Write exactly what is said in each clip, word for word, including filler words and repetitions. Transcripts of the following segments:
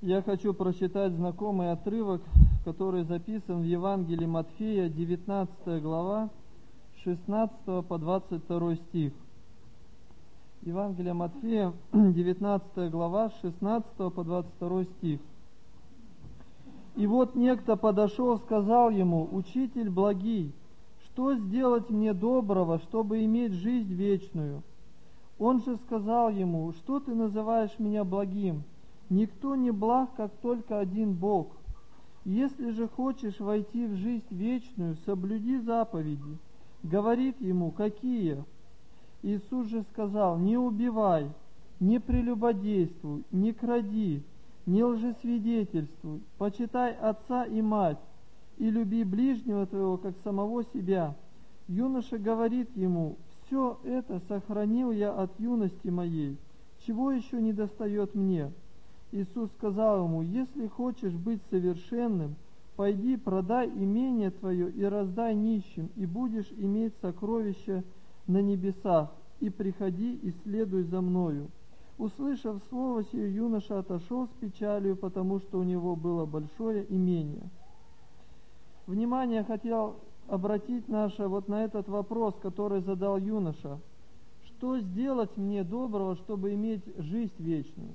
Я хочу прочитать знакомый отрывок, который записан в Евангелии Матфея, девятнадцатая глава, шестнадцатого по двадцать второй стих. Евангелие Матфея, девятнадцатая глава, шестнадцатого по двадцать второй стих. «И вот некто подошел, сказал ему: Учитель благий, что сделать мне доброго, чтобы иметь жизнь вечную? Он же сказал ему: Что ты называешь меня благим? Никто не благ, как только один Бог. Если же хочешь войти в жизнь вечную, соблюди заповеди». Говорит ему: Какие? Иисус же сказал: Не убивай, не прелюбодействуй, не кради, не лжесвидетельствуй, почитай отца и мать, и люби ближнего твоего, как самого себя. Юноша говорит ему: Все это сохранил я от юности моей, чего еще не достает мне? Иисус сказал ему: Если хочешь быть совершенным, пойди, продай имение твое и раздай нищим, и будешь иметь сокровища на небесах, и приходи и следуй за мною. Услышав слово сие, юноша отошел с печалью, потому что у него было большое имение. Внимание хотел обратить наше вот на этот вопрос, который задал юноша. Что сделать мне доброго, чтобы иметь жизнь вечную?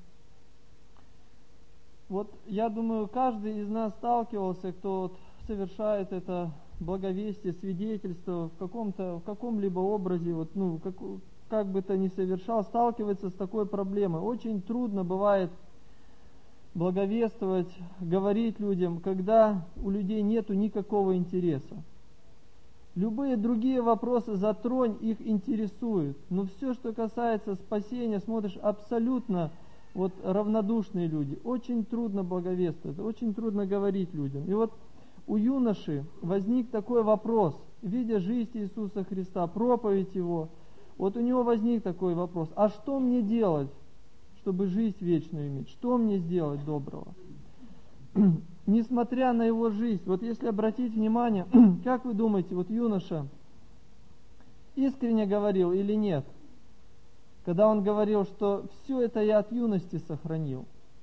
Вот я думаю, каждый из нас сталкивался, кто вот совершает это благовестие, свидетельство в каком-то, в каком-либо образе, вот, ну, как, как бы то ни совершал, сталкивается с такой проблемой. Очень трудно бывает благовествовать, говорить людям, когда у людей нету никакого интереса. Любые другие вопросы затронь, их интересуют, но все, что касается спасения, смотришь, абсолютно вот равнодушные люди. Очень трудно благовествовать, очень трудно говорить людям. И вот у юноши возник такой вопрос, видя жизнь Иисуса Христа, проповедь Его, вот у него возник такой вопрос: а что мне делать, чтобы жизнь вечную иметь? Что мне сделать доброго? Несмотря на его жизнь, вот если обратить внимание, как вы думаете, вот юноша искренне говорил или нет, когда он говорил, что все это я от юности сохранил?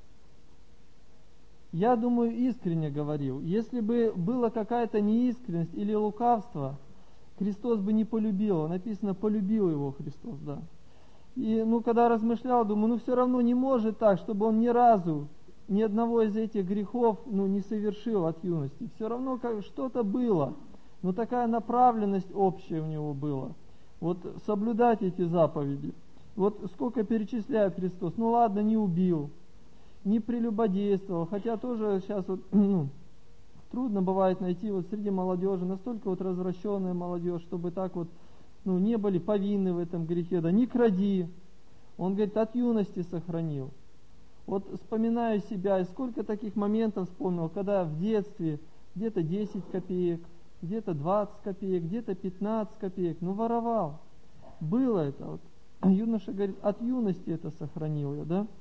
Я думаю, искренне говорил. Если бы была какая-то неискренность или лукавство, Христос бы не полюбил. Написано: полюбил его Христос, да. И, ну, когда размышлял, думаю, ну, все равно не может так, чтобы он ни разу, ни одного из этих грехов, ну, не совершил от юности. Все равно как что-то было, но такая направленность общая у него была. Вот соблюдать эти заповеди. Вот сколько перечисляет Христос. Ну, ладно, не убил, не прелюбодействовал, хотя тоже сейчас вот, ну, трудно бывает найти вот среди молодежи настолько вот развращенная молодежь, чтобы так вот, ну, не были повинны в этом грехе, да, не кради. Он говорит, от юности сохранил. Вот вспоминаю себя, и сколько таких моментов вспомнил, когда в детстве где-то десять копеек, где-то двадцать копеек, где-то пятнадцать копеек, ну, воровал. Было это вот. Юноша говорит, от юности это сохранил я, да.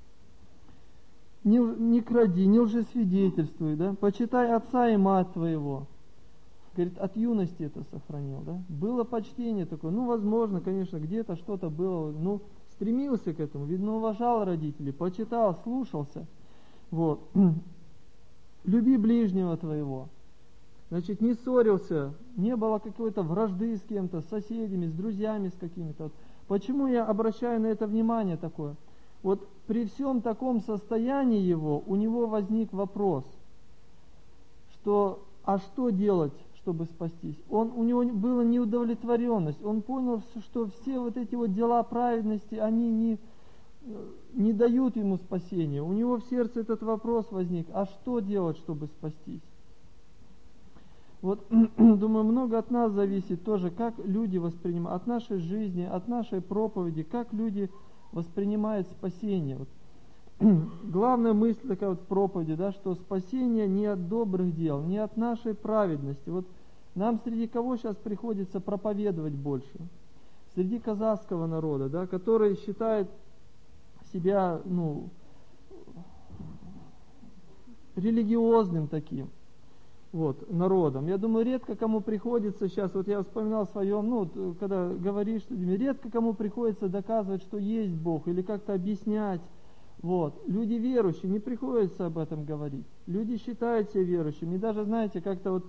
Не, не кради, не лжесвидетельствуй, да, почитай отца и мать твоего. Говорит, от юности это сохранил, да. Было почтение такое, ну, возможно, конечно, где-то что-то было, ну, стремился к этому, видно, уважал родителей, почитал, слушался. Вот. Люби ближнего твоего. Значит, не ссорился, не было какой-то вражды с кем-то, с соседями, с друзьями, с какими-то. Вот. Почему я обращаю на это внимание такое? Вот при всем таком состоянии его, у него возник вопрос, что, а что делать, чтобы спастись? Он, у него была неудовлетворенность, он понял, что все вот эти вот дела праведности, они не, не дают ему спасения. У него в сердце этот вопрос возник, а что делать, чтобы спастись? Вот, думаю, много от нас зависит тоже, как люди воспринимают, от нашей жизни, от нашей проповеди, как люди воспринимают спасение. Вот. Главная мысль такая вот в проповеди, да, что спасение не от добрых дел, не от нашей праведности. Вот нам среди кого сейчас приходится проповедовать больше? Среди казахского народа, да, который считает себя, ну, религиозным таким. Вот, народом. Я думаю, редко кому приходится сейчас, вот я вспоминал в своем, ну, вот, когда говоришь с людьми, редко кому приходится доказывать, что есть Бог, или как-то объяснять, Вот. Люди верующие, не приходится об этом говорить. Люди считают себя верующими. И даже, знаете, как-то вот,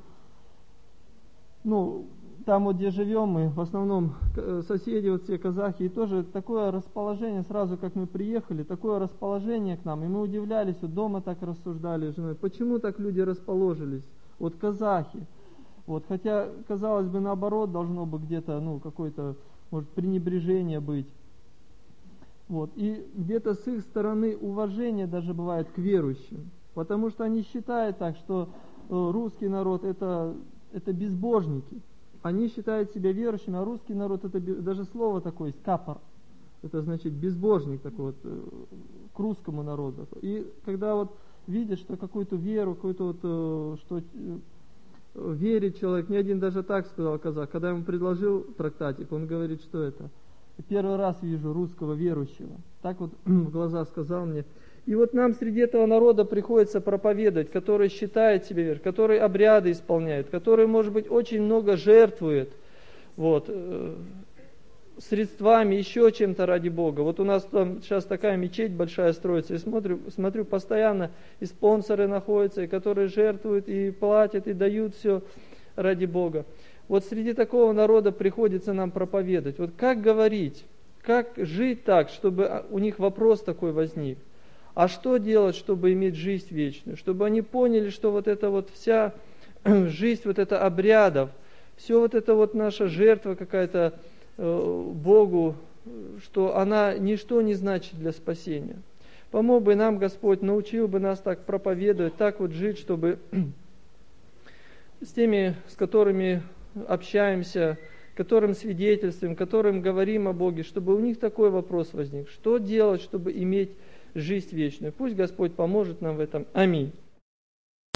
ну, там вот, где живем мы, в основном соседи, вот все казахи, и тоже такое расположение, сразу как мы приехали, такое расположение к нам, и мы удивлялись, вот дома так рассуждали с женой, почему так люди расположились, вот казахи, вот, хотя, казалось бы, наоборот, должно бы где-то, ну, какое-то, может, пренебрежение быть, вот, и где-то с их стороны уважение даже бывает к верующим, потому что они считают так, что русский народ это, это безбожники. Они считают себя верующими, а русский народ, это даже слово такое есть, капор. Это значит безбожник такой вот, к русскому народу. И когда вот видят, что какую-то веру, какую-то вот, что верит человек, не один даже так сказал казах, когда я ему предложил трактатик, он говорит, что это? Первый раз вижу русского верующего. Так вот в глаза сказал мне. И вот нам среди этого народа приходится проповедовать, который считает себя верой, который обряды исполняет, который, может быть, очень много жертвует вот, э, средствами, еще чем-то ради Бога. Вот у нас там сейчас такая мечеть большая строится, и смотрю, смотрю постоянно, и спонсоры находятся, и которые жертвуют, и платят, и дают все ради Бога. Вот среди такого народа приходится нам проповедовать. Вот как говорить, как жить так, чтобы у них вопрос такой возник. А что делать, чтобы иметь жизнь вечную? Чтобы они поняли, что вот эта вот вся жизнь, вот это обрядов, все вот это вот наша жертва какая-то э, Богу, что она ничто не значит для спасения. Помог бы нам Господь, научил бы нас так проповедовать, так вот жить, чтобы с теми, с которыми общаемся, которым свидетельствуем, которым говорим о Боге, чтобы у них такой вопрос возник. Что делать, чтобы иметь жизнь вечную? Пусть Господь поможет нам в этом. Аминь.